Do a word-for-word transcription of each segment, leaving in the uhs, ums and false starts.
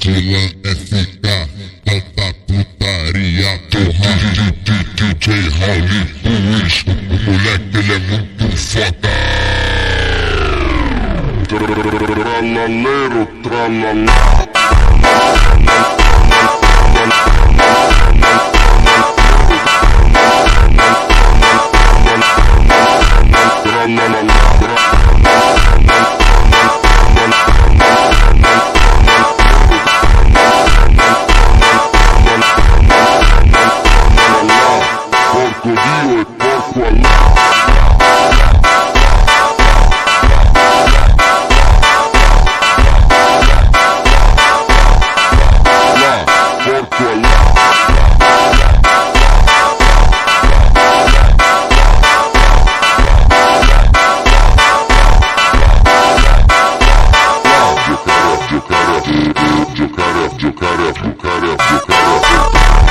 Dylan F K, tanta putaria, porra. D J Raul Luiz, o moleque ele é muito foda. Tralaleiro, tralalá. Porco Dio e porco Allah. Porco Allah. Giocare, giocare, giocare, giocare, giocare.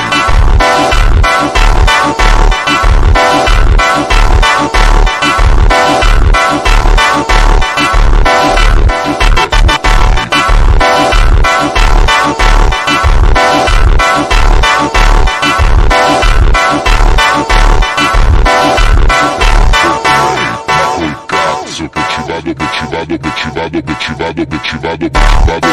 Motivado, motivado, motivado, motivado, motivado,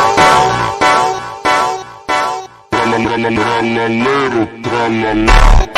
Tralaleiro, tralala.